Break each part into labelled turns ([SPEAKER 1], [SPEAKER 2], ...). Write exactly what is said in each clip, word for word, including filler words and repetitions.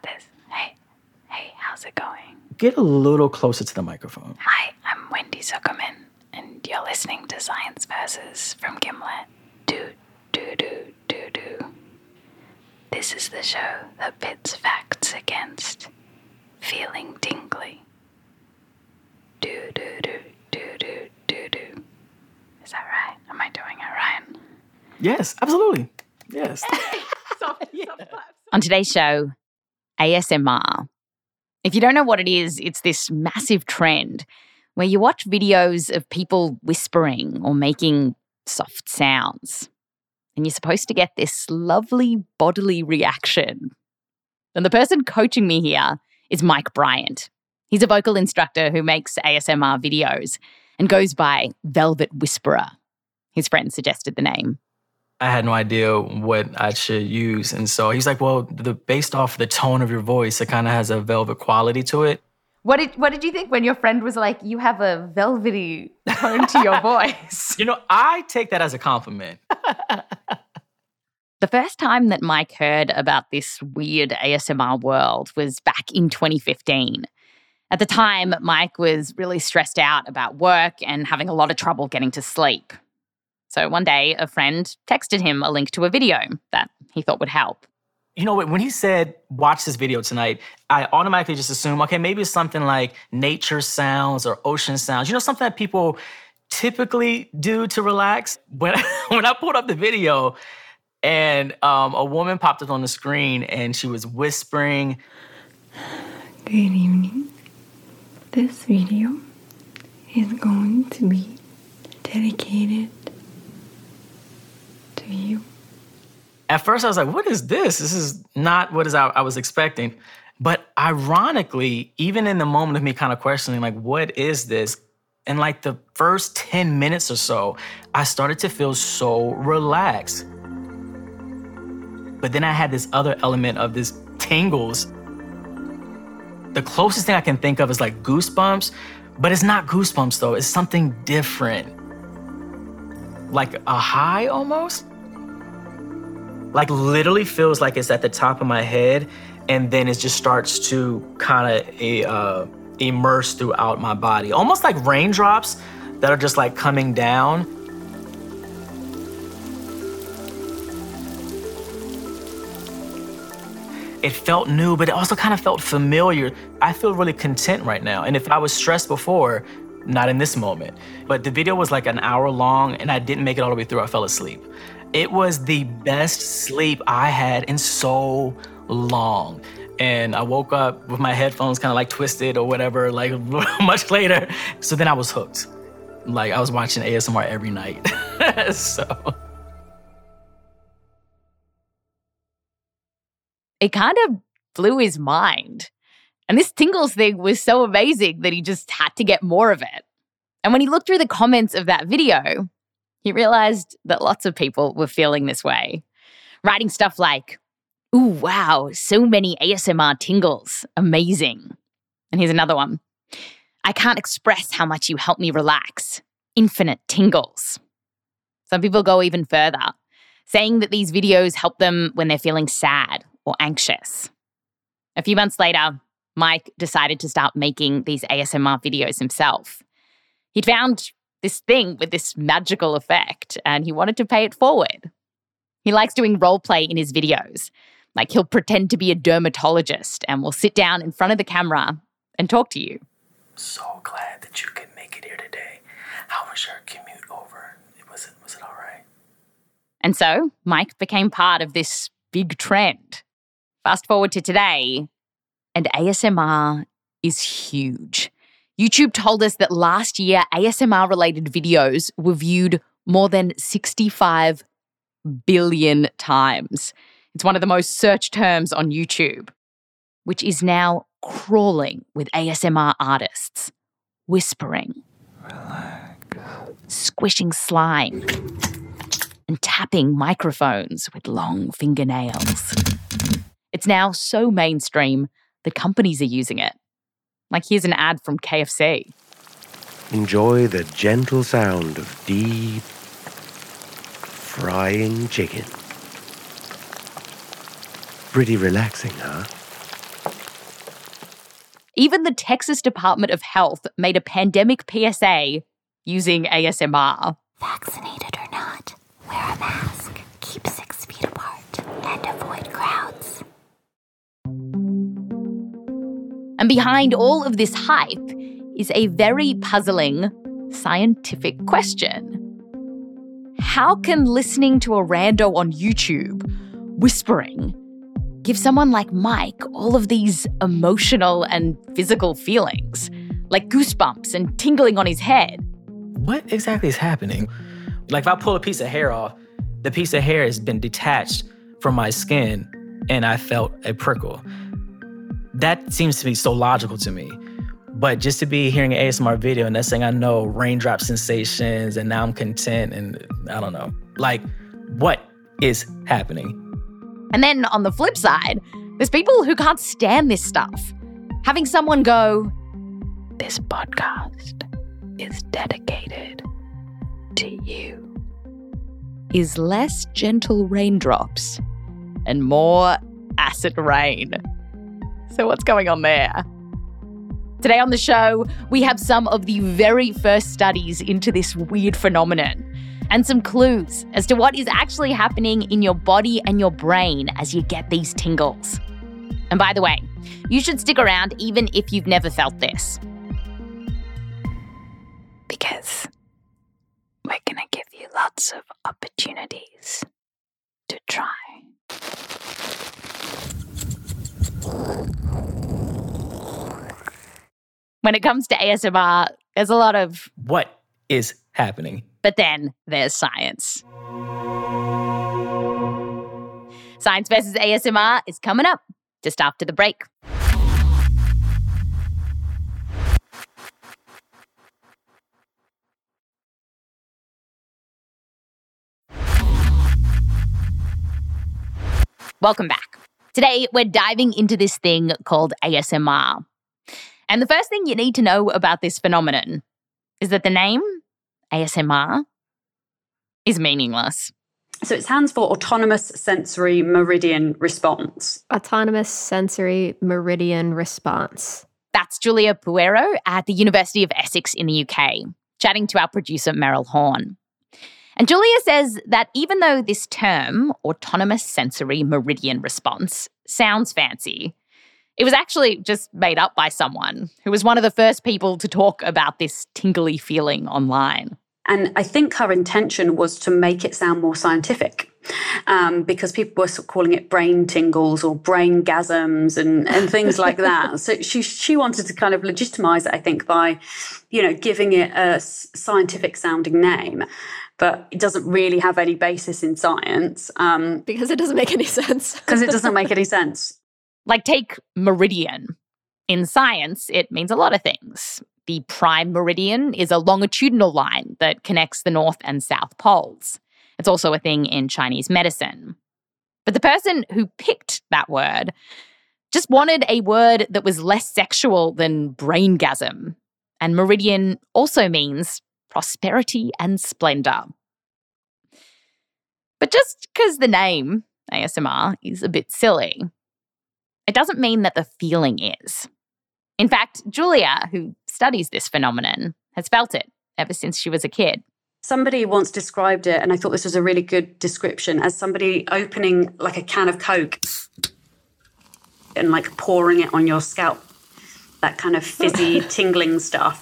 [SPEAKER 1] this. Hey, hey, how's it going?
[SPEAKER 2] Get a little closer to the microphone.
[SPEAKER 1] Hi, I'm Wendy Zuckerman, and you're listening to Science Versus from Gimlet. Do, do, do, do, do. This is the show that pits facts against feeling tingly. Do, do, do, do, do, do, do. Is that right? Am I doing it right?
[SPEAKER 2] Yes, absolutely. Yes.
[SPEAKER 1] soft, yeah. soft On today's show, A S M R. If you don't know what it is, it's this massive trend where you watch videos of people whispering or making soft sounds, and you're supposed to get this lovely bodily reaction. And the person coaching me here is Mike Bryant. He's a vocal instructor who makes A S M R videos and goes by Velvet Whisperer. His friend suggested the name.
[SPEAKER 2] I had no idea what I should use. And so he's like, well, the based off the tone of your voice, it kind of has a velvet quality to it.
[SPEAKER 1] What did what did you think when your friend was like, you have a velvety tone to your voice?
[SPEAKER 2] You know, I take that as a compliment.
[SPEAKER 1] The first time that Mike heard about this weird A S M R world was back in twenty fifteen. At the time, Mike was really stressed out about work and having a lot of trouble getting to sleep. So one day, a friend texted him a link to a video that he thought would help.
[SPEAKER 2] You know what? When he said, watch this video tonight, I automatically just assumed, okay, maybe it's something like nature sounds or ocean sounds. You know, something that people typically do to relax. When, when I pulled up the video and um, a woman popped up on the screen and she was whispering.
[SPEAKER 3] Good evening. This video is going to be dedicated to you.
[SPEAKER 2] At first, I was like, what is this? This is not what is I, I was expecting. But ironically, even in the moment of me kind of questioning, like, what is this? In like the first ten minutes or so, I started to feel so relaxed. But then I had this other element of this tingles. The closest thing I can think of is like goosebumps, but it's not goosebumps though. It's something different. Like a high almost. Like literally feels like it's at the top of my head and then it just starts to kind of uh, immerse throughout my body. Almost like raindrops that are just like coming down. It felt new, but it also kind of felt familiar. I feel really content right now. And if I was stressed before, not in this moment. But the video was like an hour long and I didn't make it all the way through. I fell asleep. It was the best sleep I had in so long. And I woke up with my headphones kind of like twisted or whatever, like much later. So then I was hooked. Like I was watching A S M R every night. So.
[SPEAKER 1] It kind of blew his mind. And this tingles thing was so amazing that he just had to get more of it. And when he looked through the comments of that video, he realized that lots of people were feeling this way, writing stuff like, ooh, wow, so many A S M R tingles, amazing. And here's another one. I can't express how much you help me relax, infinite tingles. Some people go even further, saying that these videos help them when they're feeling sad or anxious. A few months later, Mike decided to start making these A S M R videos himself. He'd found this thing with this magical effect and he wanted to pay it forward. He likes doing role play in his videos. Like he'll pretend to be a dermatologist and will sit down in front of the camera and talk to you.
[SPEAKER 2] So glad that you could make it here today. How was your commute over? Was it, was it all right?
[SPEAKER 1] And so Mike became part of this big trend. Fast forward to today, and A S M R is huge. YouTube told us that last year, A S M R-related videos were viewed more than sixty-five billion times. It's one of the most searched terms on YouTube, which is now crawling with A S M R artists, whispering,
[SPEAKER 3] Relax.
[SPEAKER 1] Squishing slime, and tapping microphones with long fingernails. It's now so mainstream that companies are using it. Like here's an ad from K F C.
[SPEAKER 4] Enjoy the gentle sound of deep frying chicken. Pretty relaxing, huh?
[SPEAKER 1] Even the Texas Department of Health made a pandemic P S A using A S M R.
[SPEAKER 5] Vaccinated or not, wear a mask, keep six feet apart, and avoid crowds.
[SPEAKER 1] And behind all of this hype is a very puzzling scientific question. How can listening to a rando on YouTube whispering give someone like Mike all of these emotional and physical feelings, like goosebumps and tingling on his head?
[SPEAKER 2] What exactly is happening? Like if I pull a piece of hair off, the piece of hair has been detached from my skin and I felt a prickle. That seems to be so logical to me. But just to be hearing an A S M R video and next thing I know, raindrop sensations and now I'm content and I don't know. Like, what is happening?
[SPEAKER 1] And then on the flip side, there's people who can't stand this stuff. Having someone go, "This podcast is dedicated to you," is less gentle raindrops and more acid rain. So what's going on there? Today on the show, we have some of the very first studies into this weird phenomenon and some clues as to what is actually happening in your body and your brain as you get these tingles. And by the way, you should stick around even if you've never felt this. Because we're going to give you lots of opportunities to try. When it comes to A S M R, there's a lot of
[SPEAKER 2] what is happening,
[SPEAKER 1] but then there's science. Science versus A S M R is coming up just after the break. Welcome back. Today, we're diving into this thing called A S M R. And the first thing you need to know about this phenomenon is that the name, A S M R, is meaningless.
[SPEAKER 6] So it stands for Autonomous Sensory Meridian Response.
[SPEAKER 7] Autonomous Sensory Meridian Response.
[SPEAKER 1] That's Julia Puero at the University of Essex in the U K, chatting to our producer, Meryl Horn. And Julia says that even though this term, Autonomous Sensory Meridian Response, sounds fancy, it was actually just made up by someone who was one of the first people to talk about this tingly feeling online.
[SPEAKER 6] And I think her intention was to make it sound more scientific, um, because people were sort of calling it brain tingles or brain gasms and, and things like that. So she she wanted to kind of legitimize it, I think, by, you know, giving it a scientific sounding name. But it doesn't really have any basis in science. Um,
[SPEAKER 7] because it doesn't make any sense.
[SPEAKER 6] Because it doesn't make any sense.
[SPEAKER 1] Like take meridian. In science, it means a lot of things. The prime meridian is a longitudinal line that connects the North and South poles. It's also a thing in Chinese medicine. But the person who picked that word just wanted a word that was less sexual than braingasm. And meridian also means prosperity and splendor. But just because the name, A S M R, is a bit silly, it doesn't mean that the feeling is. In fact, Julia, who studies this phenomenon, has felt it ever since she was a kid.
[SPEAKER 6] Somebody once described it, and I thought this was a really good description, as somebody opening like a can of Coke and like pouring it on your scalp. That kind of fizzy, tingling stuff.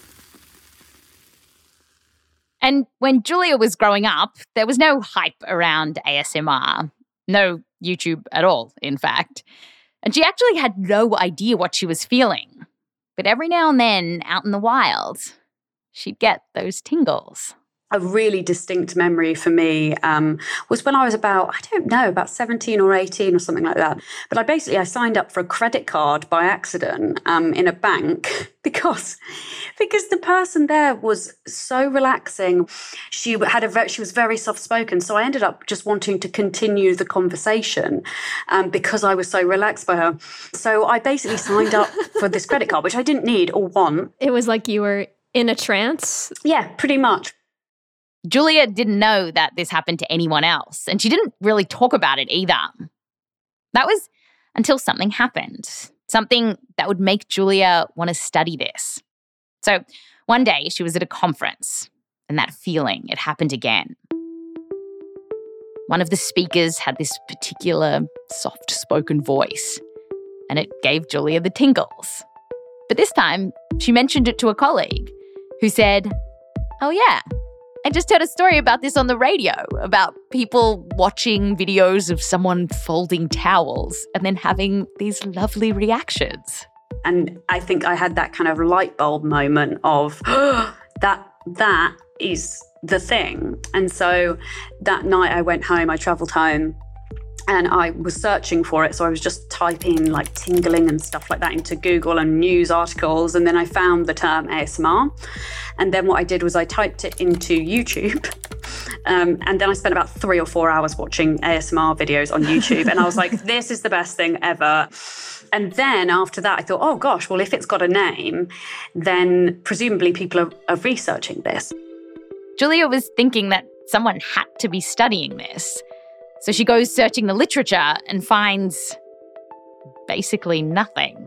[SPEAKER 1] And when Julia was growing up, there was no hype around A S M R. No YouTube at all, in fact. And she actually had no idea what she was feeling. But every now and then, out in the wild, she'd get those tingles.
[SPEAKER 6] A really distinct memory for me um, was when I was about, I don't know, about seventeen or eighteen or something like that. But I basically, I signed up for a credit card by accident um, in a bank because, because the person there was so relaxing. She had a very, she was very soft-spoken. So I ended up just wanting to continue the conversation um, because I was so relaxed by her. So I basically signed up for this credit card, which I didn't need or want.
[SPEAKER 7] It was like you were in a trance?
[SPEAKER 6] Yeah, pretty much.
[SPEAKER 1] Julia didn't know that this happened to anyone else, and she didn't really talk about it either. That was until something happened. something that would make Julia want to study this. So one day she was at a conference, and that feeling, it happened again. One of the speakers had this particular soft-spoken voice, and it gave Julia the tingles. But this time, she mentioned it to a colleague who said, "Oh yeah, I just heard a story about this on the radio, about people watching videos of someone folding towels and then having these lovely reactions."
[SPEAKER 6] And I think I had that kind of light bulb moment of, oh, that that is the thing. And so that night I went home, I travelled home, and I was searching for it. So I was just typing like tingling and stuff like that into Google and news articles. And then I found the term A S M R. And then what I did was I typed it into YouTube. Um, and then I spent about three or four hours watching A S M R videos on YouTube. And I was like, this is the best thing ever. And then after that, I thought, oh gosh, well, if it's got a name, then presumably people are, are researching this.
[SPEAKER 1] Julia was thinking that someone had to be studying this. So she goes searching the literature and finds basically nothing.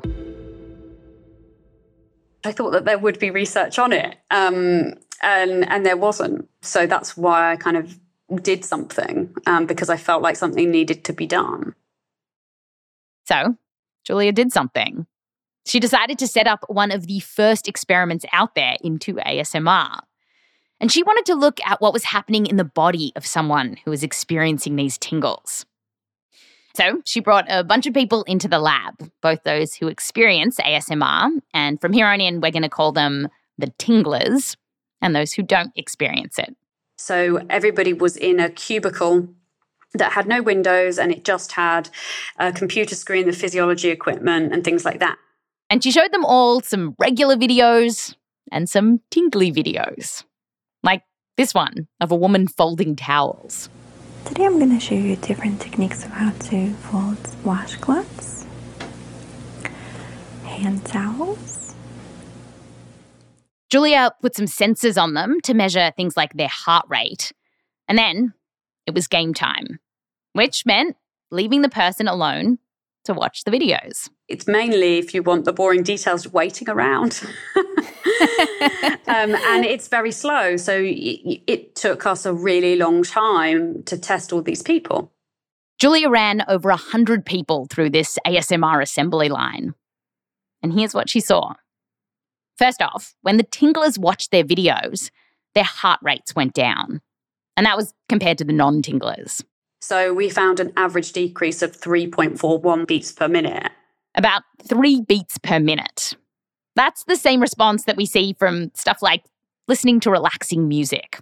[SPEAKER 6] I thought that there would be research on it, um, and, and there wasn't. So that's why I kind of did something, um, because I felt like something needed to be done.
[SPEAKER 1] So Julia did something. She decided to set up one of the first experiments out there into A S M R. And she wanted to look at what was happening in the body of someone who was experiencing these tingles. So she brought a bunch of people into the lab, both those who experience A S M R, and from here on in, we're going to call them the tinglers, and those who don't experience it.
[SPEAKER 6] So everybody was in a cubicle that had no windows, and it just had a computer screen, the physiology equipment, and things like that.
[SPEAKER 1] And she showed them all some regular videos and some tingly videos. Like this one of a woman folding towels.
[SPEAKER 3] Today I'm going to show you different techniques of how to fold washcloths, hand towels.
[SPEAKER 1] Julia put some sensors on them to measure things like their heart rate. And then it was game time, which meant leaving the person alone to watch the videos.
[SPEAKER 6] It's mainly, if you want the boring details, waiting around. um, and it's very slow. So it, it took us a really long time to test all these people.
[SPEAKER 1] Julia ran over one hundred people through this A S M R assembly line. And here's what she saw. First off, when the tinglers watched their videos, their heart rates went down. And that was compared to the non-tinglers.
[SPEAKER 6] So we found an average decrease of three point four one beats per minute.
[SPEAKER 1] About three beats per minute. That's the same response that we see from stuff like listening to relaxing music.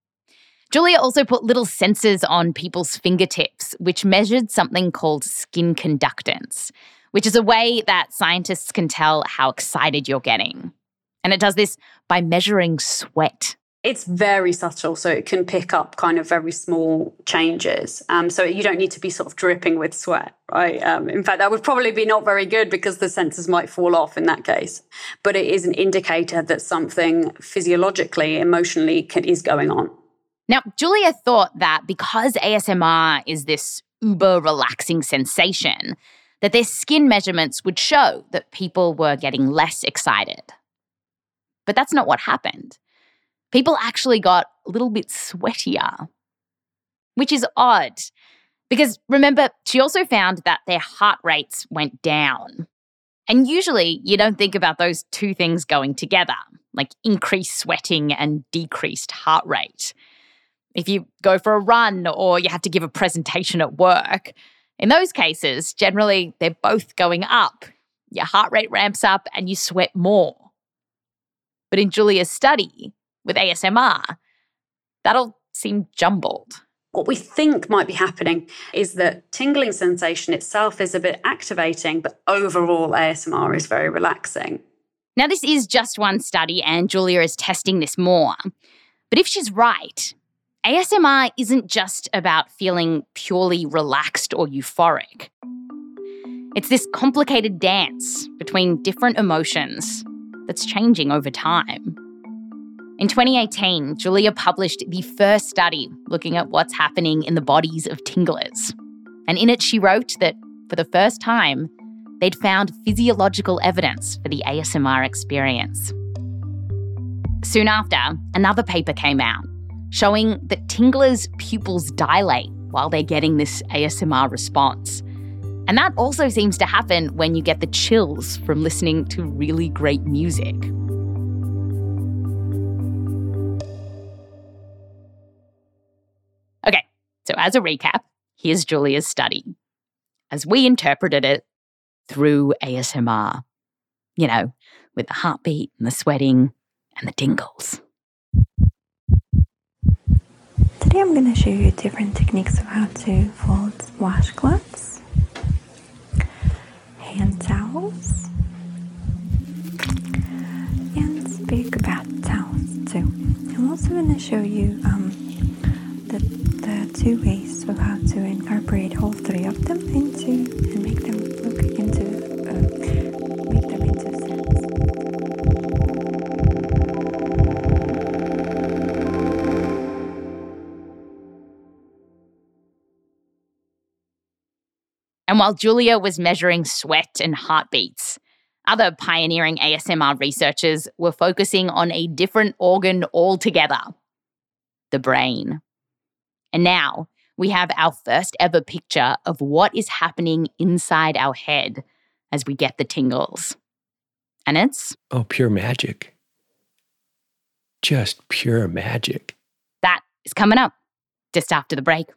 [SPEAKER 1] Julia also put little sensors on people's fingertips, which measured something called skin conductance, which is a way that scientists can tell how excited you're getting. And it does this by measuring sweat.
[SPEAKER 6] It's very subtle, so it can pick up kind of very small changes. Um, so you don't need to be sort of dripping with sweat, right? Um, in fact, that would probably be not very good because the sensors might fall off in that case. But it is an indicator that something physiologically, emotionally can, is going on.
[SPEAKER 1] Now, Julia thought that because A S M R is this uber relaxing sensation, that their skin measurements would show that people were getting less excited. But that's not what happened. People actually got a little bit sweatier, which is odd because, remember, she also found that their heart rates went down. And usually you don't think about those two things going together, like increased sweating and decreased heart rate. If you go for a run or you have to give a presentation at work, in those cases, generally they're both going up. Your heart rate ramps up and you sweat more. But in Julia's study, with A S M R, that'll seem jumbled.
[SPEAKER 6] What we think might be happening is that tingling sensation itself is a bit activating, but overall A S M R is very relaxing.
[SPEAKER 1] Now, this is just one study and Julia is testing this more. But if she's right, A S M R isn't just about feeling purely relaxed or euphoric. It's this complicated dance between different emotions that's changing over time. In twenty eighteen, Julia published the first study looking at what's happening in the bodies of tinglers. And in it, she wrote that for the first time, they'd found physiological evidence for the A S M R experience. Soon after, another paper came out showing that tinglers' pupils dilate while they're getting this A S M R response. And that also seems to happen when you get the chills from listening to really great music. Okay, so as a recap, here's Julia's study, as we interpreted it through A S M R. You know, with the heartbeat and the sweating and the tingles.
[SPEAKER 3] Today I'm going to show you different techniques of how to fold washcloths, hand towels, and speak bath towels too. I'm also going to show you um, the, the two ways of how to incorporate all three of them into and make them look into, uh, make them into scents.
[SPEAKER 1] And while Julia was measuring sweat and heartbeats, other pioneering A S M R researchers were focusing on a different organ altogether, the brain. And now we have our first ever picture of what is happening inside our head as we get the tingles. And it's...
[SPEAKER 8] Oh, pure magic. Just pure magic.
[SPEAKER 1] That is coming up just after the break.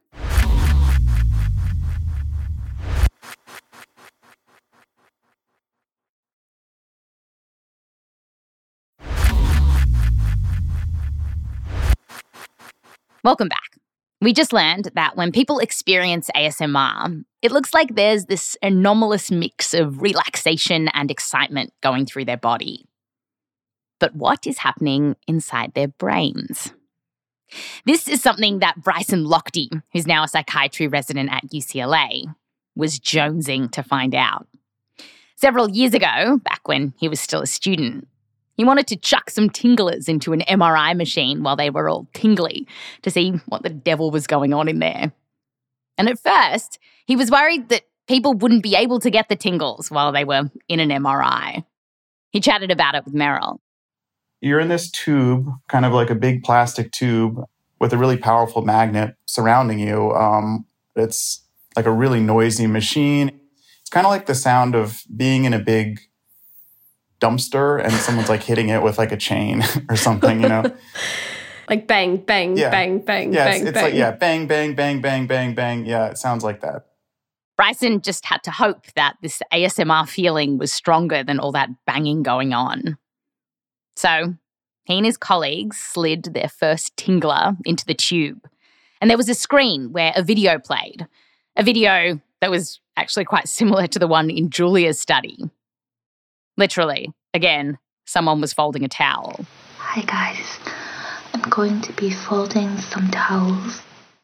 [SPEAKER 1] Welcome back. We just learned that when people experience A S M R, it looks like there's this anomalous mix of relaxation and excitement going through their body. But what is happening inside their brains? This is something that Bryson Lochte, who's now a psychiatry resident at U C L A, was jonesing to find out. Several years ago, back when he was still a student, he wanted to chuck some tinglers into an M R I machine while they were all tingly to see what the devil was going on in there. And at first, he was worried that people wouldn't be able to get the tingles while they were in an M R I. He chatted about it with Meryl.
[SPEAKER 9] You're in this tube, kind of like a big plastic tube with a really powerful magnet surrounding you. Um, it's like a really noisy machine. It's kind of like the sound of being in a big dumpster and someone's like hitting it with like a chain or something, you know?
[SPEAKER 7] Like bang, bang,
[SPEAKER 9] yeah.
[SPEAKER 7] bang, bang,
[SPEAKER 9] yeah,
[SPEAKER 7] bang,
[SPEAKER 9] it's, it's
[SPEAKER 7] bang.
[SPEAKER 9] like, yeah, bang, bang, bang, bang, bang, bang. Yeah, it sounds like that.
[SPEAKER 1] Bryson just had to hope that this A S M R feeling was stronger than all that banging going on. So he and his colleagues slid their first tingler into the tube. And there was a screen where a video played, a video that was actually quite similar to the one in Julia's study. Literally, again, someone was folding a towel.
[SPEAKER 5] Hi guys, I'm going to be folding some towels.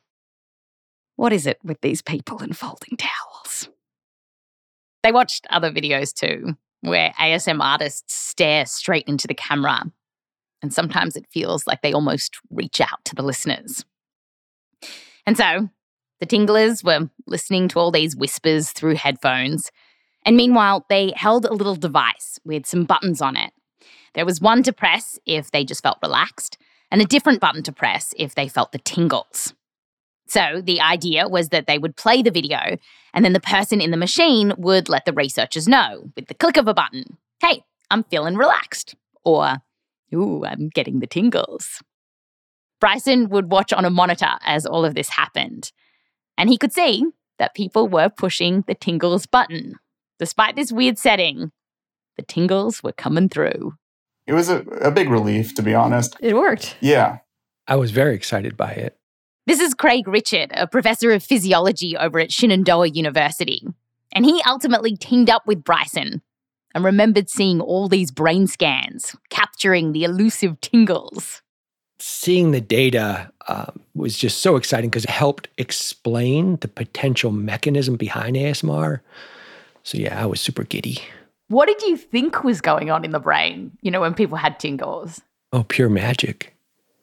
[SPEAKER 1] What is it with these people and folding towels? They watched other videos too, where A S M artists stare straight into the camera. And sometimes it feels like they almost reach out to the listeners. And so the tinglers were listening to all these whispers through headphones. And meanwhile, they held a little device with some buttons on it. There was one to press if they just felt relaxed, and a different button to press if they felt the tingles. So the idea was that they would play the video, and then the person in the machine would let the researchers know with the click of a button, hey, I'm feeling relaxed, or, ooh, I'm getting the tingles. Bryson would watch on a monitor as all of this happened, and he could see that people were pushing the tingles button. Despite this weird setting, the tingles were coming through.
[SPEAKER 9] It was a, a big relief, to be honest.
[SPEAKER 7] It worked.
[SPEAKER 9] Yeah.
[SPEAKER 8] I was very excited by it.
[SPEAKER 1] This is Craig Richard, a professor of physiology over at Shenandoah University. And he ultimately teamed up with Bryson and remembered seeing all these brain scans, capturing the elusive tingles.
[SPEAKER 8] Seeing the data uh, was just so exciting because it helped explain the potential mechanism behind A S M R. So yeah, I was super giddy.
[SPEAKER 1] What did you think was going on in the brain, you know, when people had tingles?
[SPEAKER 8] Oh, pure magic.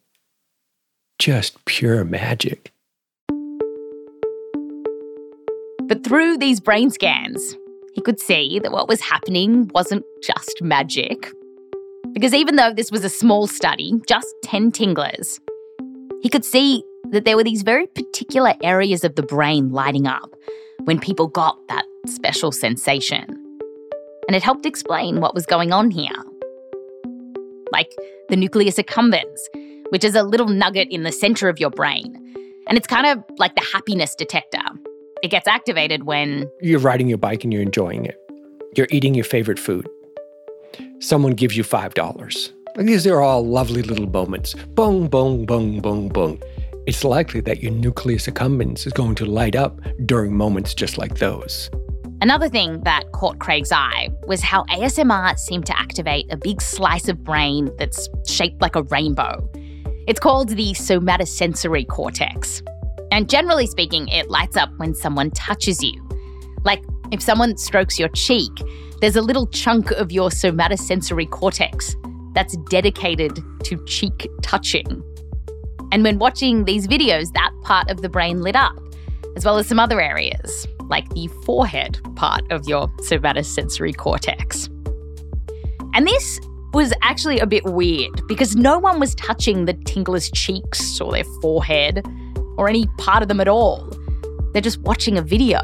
[SPEAKER 8] Just pure magic.
[SPEAKER 1] But through these brain scans, He could see that what was happening wasn't just magic. Because even though this was a small study, just ten tinglers, he could see that there were these very particular areas of the brain lighting up when people got that special sensation. And it helped explain what was going on here. Like the nucleus accumbens, which is a little nugget in the center of your brain. And it's kind of like the happiness detector. It gets activated when
[SPEAKER 8] you're riding your bike and you're enjoying it. You're eating your favorite food. Someone gives you five dollars. These are all lovely little moments. Boom, boom, boom, boom, boom. It's likely that your nucleus accumbens is going to light up during moments just like those.
[SPEAKER 1] Another thing that caught Craig's eye was how A S M R seemed to activate a big slice of brain that's shaped like a rainbow. It's called the somatosensory cortex. And generally speaking, it lights up when someone touches you. Like if someone strokes your cheek, there's a little chunk of your somatosensory cortex that's dedicated to cheek touching. And when watching these videos, that part of the brain lit up, as well as some other areas, like the forehead part of your somatosensory cortex. And this was actually a bit weird because no one was touching the tinglers' cheeks or their forehead or any part of them at all. They're just watching a video.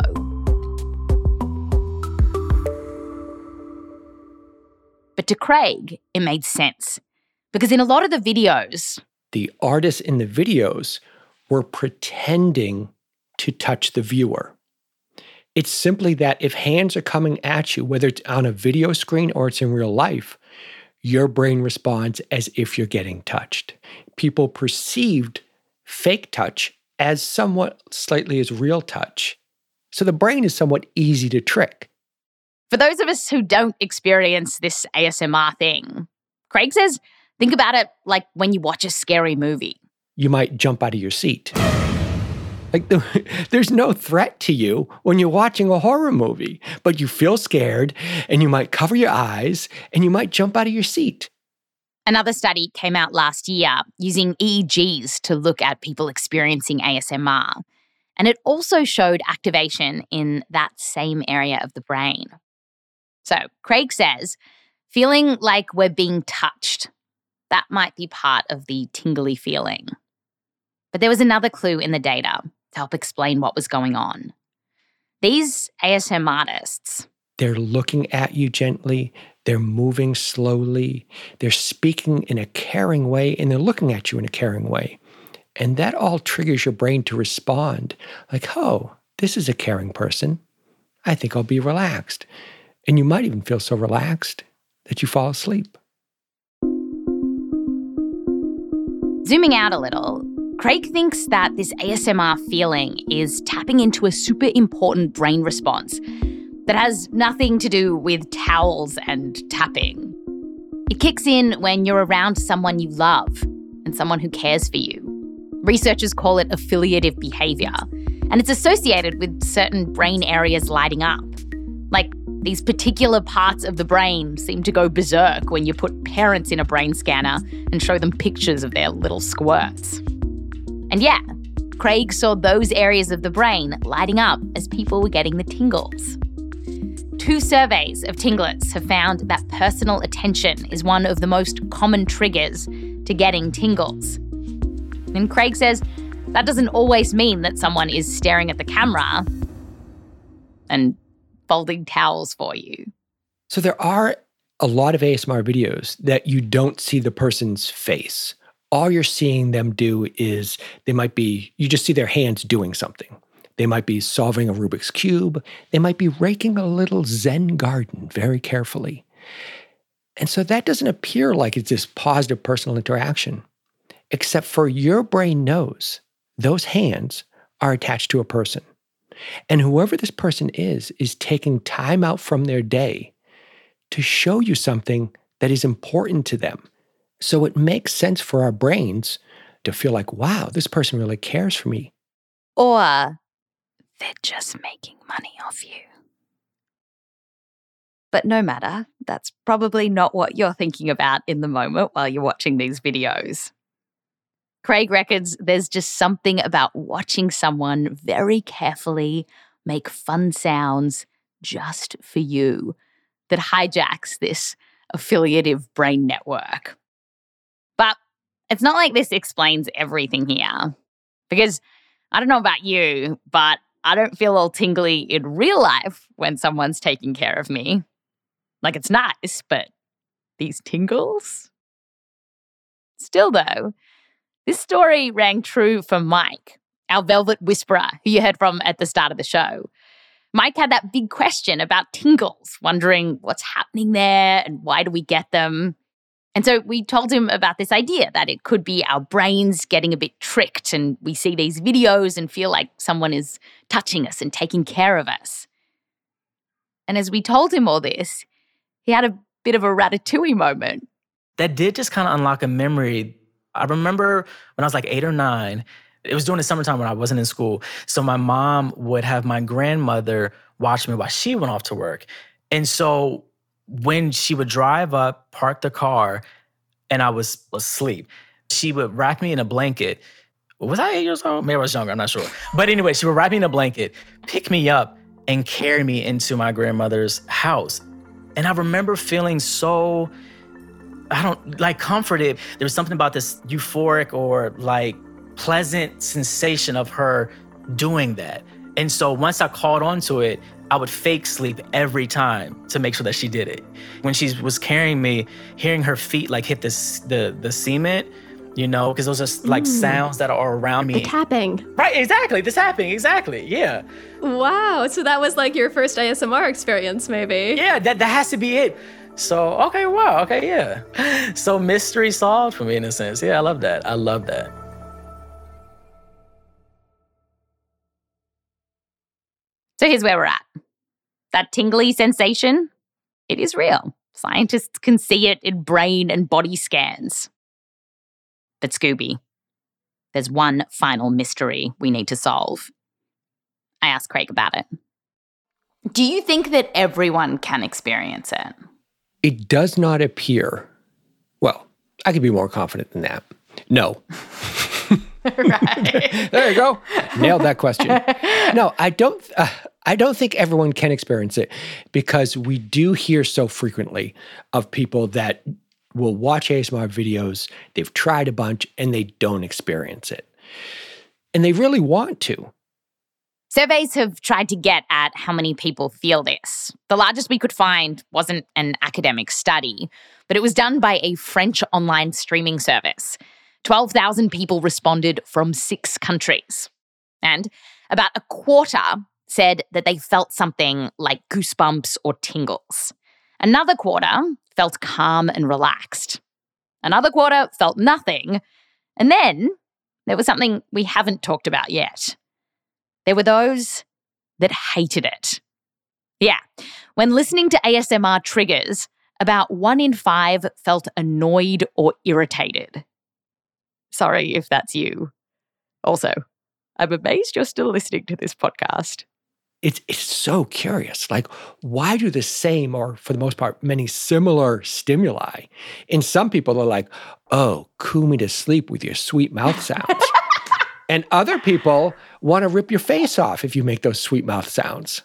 [SPEAKER 1] But to Craig, it made sense because in a lot of the videos,
[SPEAKER 8] the artists in the videos were pretending to touch the viewer. It's simply that if hands are coming at you, whether it's on a video screen or it's in real life, your brain responds as if you're getting touched. People perceived fake touch as somewhat slightly as real touch. So the brain is somewhat easy to trick.
[SPEAKER 1] For those of us who don't experience this A S M R thing, Craig says, think about it like when you watch a scary movie.
[SPEAKER 8] You might jump out of your seat. Like the, there's no threat to you when you're watching a horror movie, but you feel scared and you might cover your eyes and you might jump out of your seat.
[SPEAKER 1] Another study came out last year using E E Gs to look at people experiencing A S M R. And it also showed activation in that same area of the brain. So Craig says, feeling like we're being touched, that might be part of the tingly feeling. But there was another clue in the data to help explain what was going on. These A S M artists,
[SPEAKER 8] they're looking at you gently, they're moving slowly, they're speaking in a caring way, and they're looking at you in a caring way. And that all triggers your brain to respond like, oh, this is a caring person. I think I'll be relaxed. And you might even feel so relaxed that you fall asleep.
[SPEAKER 1] Zooming out a little, Craig thinks that this A S M R feeling is tapping into a super important brain response that has nothing to do with towels and tapping. It kicks in when you're around someone you love and someone who cares for you. Researchers call it affiliative behavior, and it's associated with certain brain areas lighting up. Like these particular parts of the brain seem to go berserk when you put parents in a brain scanner and show them pictures of their little squirts. And yeah, Craig saw those areas of the brain lighting up as people were getting the tingles. Two surveys of tinglers have found that personal attention is one of the most common triggers to getting tingles. And Craig says that doesn't always mean that someone is staring at the camera and folding towels for you.
[SPEAKER 8] So there are a lot of A S M R videos that you don't see the person's face. All you're seeing them do is they might be, you just see their hands doing something. They might be solving a Rubik's Cube. They might be raking a little Zen garden very carefully. And so that doesn't appear like it's this positive personal interaction, except for your brain knows those hands are attached to a person. And whoever this person is, is taking time out from their day to show you something that is important to them. So it makes sense for our brains to feel like, wow, this person really cares for me.
[SPEAKER 1] Or they're just making money off you. But no matter, that's probably not what you're thinking about in the moment while you're watching these videos. Craig reckons there's just something about watching someone very carefully make fun sounds just for you that hijacks this affiliative brain network. But it's not like this explains everything here, because I don't know about you, but I don't feel all tingly in real life when someone's taking care of me. Like, it's nice, but these tingles? Still though, this story rang true for Mike, our velvet whisperer who you heard from at the start of the show. Mike had that big question about tingles, wondering what's happening there and why do we get them. And so we told him about this idea that it could be our brains getting a bit tricked and we see these videos and feel like someone is touching us and taking care of us. And as we told him all this, he had a bit of a ratatouille moment.
[SPEAKER 2] That did just kind of unlock a memory. I remember when I was like eight or nine, it was during the summertime when I wasn't in school. So my mom would have my grandmother watch me while she went off to work. And so when she would drive up, park the car, and I was asleep, she would wrap me in a blanket. Was I eight years old? Maybe I was younger, I'm not sure. But anyway, she would wrap me in a blanket, pick me up, and carry me into my grandmother's house. And I remember feeling so, I don't, like comforted. There was something about this euphoric or like pleasant sensation of her doing that. And so once I caught on to it, I would fake sleep every time to make sure that she did it. When she was carrying me, hearing her feet like hit this, the the cement, you know, because those are like mm. sounds that are around me.
[SPEAKER 7] The tapping.
[SPEAKER 2] Right, exactly, the tapping, exactly, yeah.
[SPEAKER 7] Wow, so that was like your first A S M R experience, maybe.
[SPEAKER 2] Yeah, that, that has to be it. So, okay, wow, okay, yeah. So mystery solved for me in a sense. Yeah, I love that, I love that.
[SPEAKER 1] So here's where we're at. That tingly sensation, it is real. Scientists can see it in brain and body scans. But Scooby, there's one final mystery we need to solve. I asked Craig about it. Do you think that everyone can experience it?
[SPEAKER 8] It does not appear. Well, I could be more confident than that. No.
[SPEAKER 1] Right.
[SPEAKER 8] There you go. Nailed that question. No, I don't. Uh, I don't think everyone can experience it, because we do hear so frequently of people that will watch A S M R videos, they've tried a bunch, and they don't experience it. And they really want to.
[SPEAKER 1] Surveys have tried to get at how many people feel this. The largest we could find wasn't an academic study, but it was done by a French online streaming service. twelve thousand people responded from six countries. And about a quarter said that they felt something like goosebumps or tingles. Another quarter felt calm and relaxed. Another quarter felt nothing. And then there was something we haven't talked about yet. There were those that hated it. Yeah, when listening to A S M R triggers, about one in five felt annoyed or irritated. Sorry if that's you. Also, I'm amazed you're still listening to this podcast.
[SPEAKER 8] It's it's so curious. Like, why do the same, or for the most part, many similar stimuli? And some people are like, oh, coo me to sleep with your sweet mouth sounds. And other people want to rip your face off if you make those sweet mouth sounds.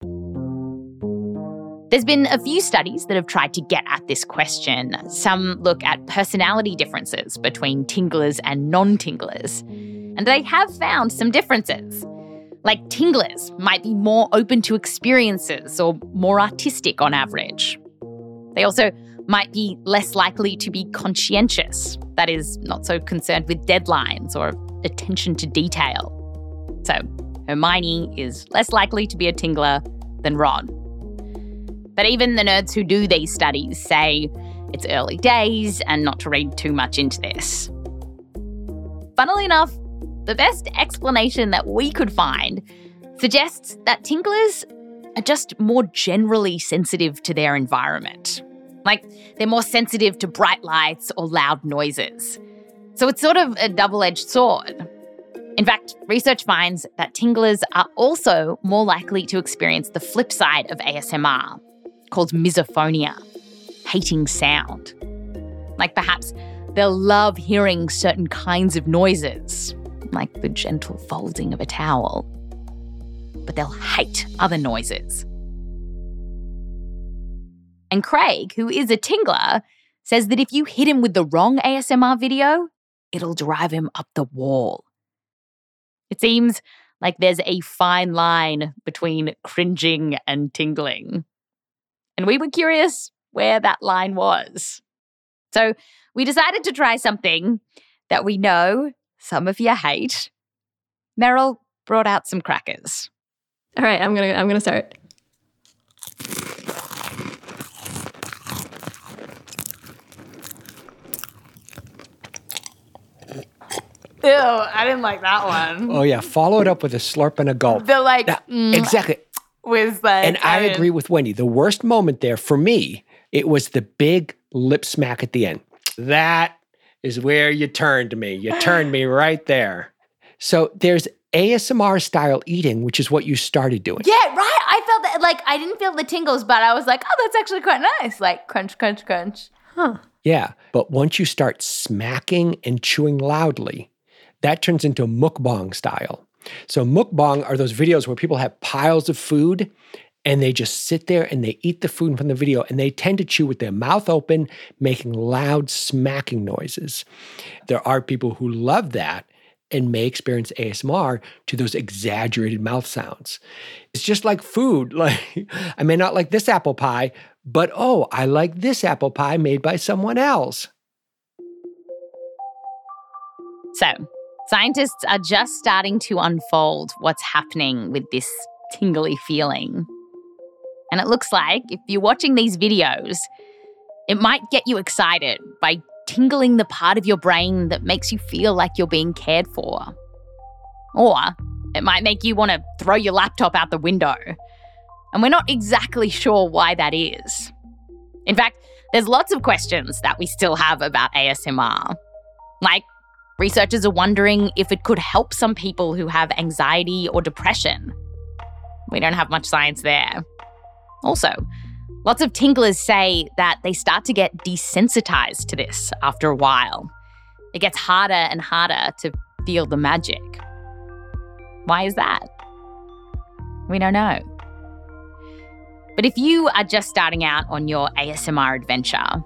[SPEAKER 1] There's been a few studies that have tried to get at this question. Some look at personality differences between tinglers and non-tinglers. And they have found some differences. Like tinglers might be more open to experiences or more artistic on average. They also might be less likely to be conscientious, that is, not so concerned with deadlines or attention to detail. So Hermione is less likely to be a tingler than Ron. But even the nerds who do these studies say it's early days and not to read too much into this. Funnily enough, the best explanation that we could find suggests that tinglers are just more generally sensitive to their environment. Like, they're more sensitive to bright lights or loud noises. So it's sort of a double-edged sword. In fact, research finds that tinglers are also more likely to experience the flip side of A S M R, called misophonia, hating sound. Like perhaps they'll love hearing certain kinds of noises, like the gentle folding of a towel, but they'll hate other noises, And Craig, who is a tingler, says that if you hit him with the wrong A S M R video, it'll drive him up the wall. It seems like there's a fine line between cringing and tingling. And we were curious where that line was. So we decided to try something that we know some of you hate. Meryl brought out some crackers.
[SPEAKER 7] All right, I'm gonna I'm gonna start.
[SPEAKER 1] Ew, I didn't like that one.
[SPEAKER 8] Oh, yeah. Follow it up with a slurp and a gulp.
[SPEAKER 1] The like,
[SPEAKER 8] That-
[SPEAKER 1] mm,
[SPEAKER 8] exactly.
[SPEAKER 1] was like,
[SPEAKER 8] And I
[SPEAKER 1] didn't-
[SPEAKER 8] agree with Wendy. The worst moment there for me, it was the big lip smack at the end. That is where you turned me. You turned me right there. So there's A S M R style eating, which is what you started doing.
[SPEAKER 1] Yeah, right. I felt that, like, I didn't feel the tingles, but I was like, oh, that's actually quite nice. Like, crunch, crunch, crunch. Huh.
[SPEAKER 8] Yeah. But once you start smacking and chewing loudly, that turns into mukbang style. So mukbang are those videos where people have piles of food and they just sit there and they eat the food from the video, and they tend to chew with their mouth open, making loud smacking noises. There are people who love that and may experience A S M R to those exaggerated mouth sounds. It's just like food. Like, I may not like this apple pie, but oh, I like this apple pie made by someone else.
[SPEAKER 1] So, scientists are just starting to unfold what's happening with this tingly feeling. And it looks like if you're watching these videos, it might get you excited by tingling the part of your brain that makes you feel like you're being cared for. Or it might make you want to throw your laptop out the window. And we're not exactly sure why that is. In fact, there's lots of questions that we still have about A S M R. Like, researchers are wondering if it could help some people who have anxiety or depression. We don't have much science there. Also, lots of tinglers say that they start to get desensitized to this after a while. It gets harder and harder to feel the magic. Why is that? We don't know. But if you are just starting out on your A S M R adventure,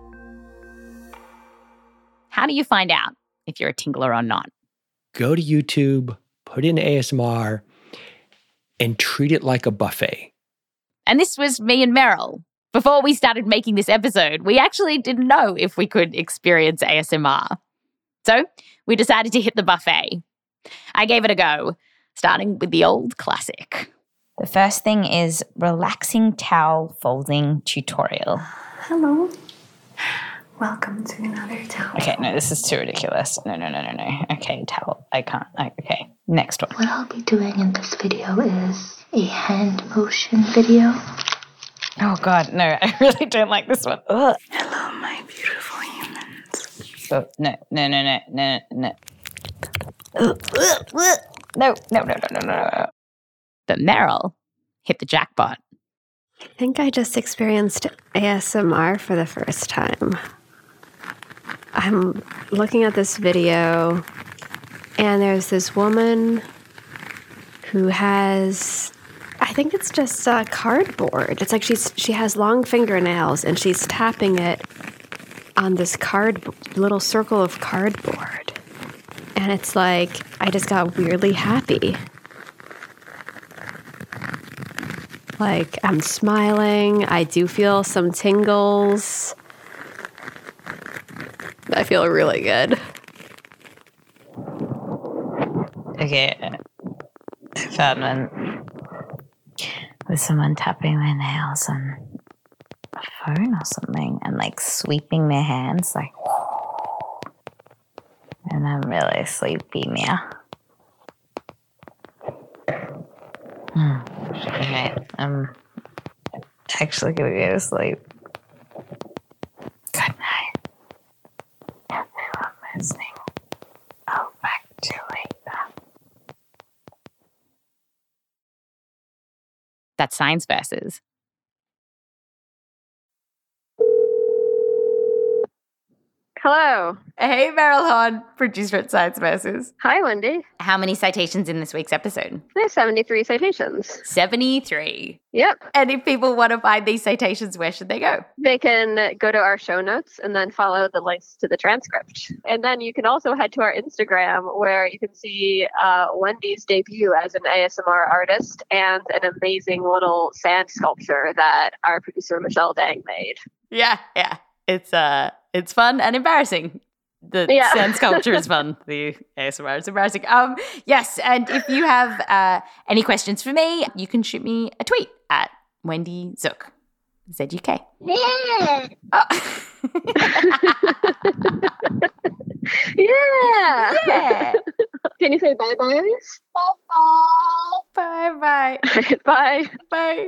[SPEAKER 1] how do you find out if you're a tingler or not?
[SPEAKER 8] Go to YouTube, put in A S M R, and treat it like a buffet.
[SPEAKER 1] And this was me and Meryl. Before we started making this episode, we actually didn't know if we could experience A S M R. So we decided to hit the buffet. I gave it a go, starting with the old classic.
[SPEAKER 10] The first thing is relaxing towel folding tutorial.
[SPEAKER 3] Hello. Welcome to another towel.
[SPEAKER 10] Okay, no, this is too ridiculous. No, no, no, no, no. Okay, towel. I can't. I, okay, next one.
[SPEAKER 5] What I'll be doing in this video is a hand motion video.
[SPEAKER 10] Oh, God, no, I really don't like this one. Ugh.
[SPEAKER 3] Hello, my beautiful humans.
[SPEAKER 10] Oh, no, no, no, no, no, no. No, no, no, no, no, no, no.
[SPEAKER 1] But Meryl hit the jackpot.
[SPEAKER 11] I think I just experienced A S M R for the first time. I'm looking at this video, and there's this woman who has, I think it's just uh, cardboard. It's like she's she has long fingernails, and she's tapping it on this card little circle of cardboard. And it's like, I just got weirdly happy. Like, I'm smiling. I do feel some tingles. I feel really good.
[SPEAKER 10] Okay, I found one with someone tapping their nails on a phone or something and like sweeping their hands like, and I'm really sleepy now. Hmm. Okay, I'm actually gonna go to sleep. Good night, everyone listening. I'll back to you later.
[SPEAKER 1] That's Science Versus.
[SPEAKER 11] Hello.
[SPEAKER 1] Hey, Meryl Horn, producer at Science Versus.
[SPEAKER 11] Hi, Wendy.
[SPEAKER 1] How many citations in this week's episode?
[SPEAKER 11] There's seventy-three citations.
[SPEAKER 1] seventy-three.
[SPEAKER 11] Yep.
[SPEAKER 1] And if people want to find these citations, where should they go?
[SPEAKER 11] They can go to our show notes and then follow the links to the transcript. And then you can also head to our Instagram where you can see uh, Wendy's debut as an A S M R artist and an amazing little sand sculpture that our producer Michelle Dang made.
[SPEAKER 1] Yeah, yeah. It's uh, it's fun and embarrassing. The
[SPEAKER 11] Yeah.
[SPEAKER 1] sand sculpture is fun. The A S M R is embarrassing. Um, yes, and if you have uh, any questions for me, you can shoot me a tweet at Wendy Zook, Z U K.
[SPEAKER 5] Yeah.
[SPEAKER 11] Yeah.
[SPEAKER 1] Yeah.
[SPEAKER 11] Can you say bye-bye?
[SPEAKER 5] Bye-bye.
[SPEAKER 1] Bye-bye.
[SPEAKER 11] Bye.
[SPEAKER 1] Bye.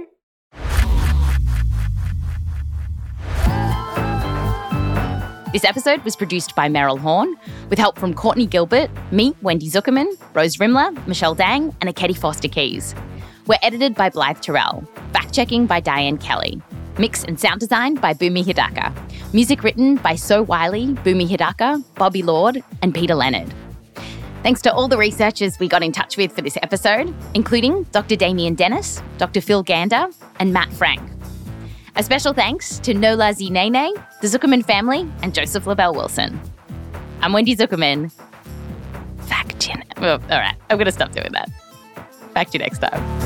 [SPEAKER 1] This episode was produced by Meryl Horn, with help from Courtney Gilbert, me, Wendy Zuckerman, Rose Rimler, Michelle Dang, and Akedi Foster Keys. We're edited by Blythe Terrell, fact-checking by Diane Kelly, mix and sound design by Boomy Hidaka, music written by So Wiley, Boomy Hidaka, Bobby Lord, and Peter Leonard. Thanks to all the researchers we got in touch with for this episode, including Doctor Damien Dennis, Doctor Phil Gander, and Matt Frank. A special thanks to Nola Zinene, the Zuckerman family, and Joseph LaBelle Wilson. I'm Wendy Zuckerman. Fact you. Oh, all right, I'm going to stop doing that. Back to you next time.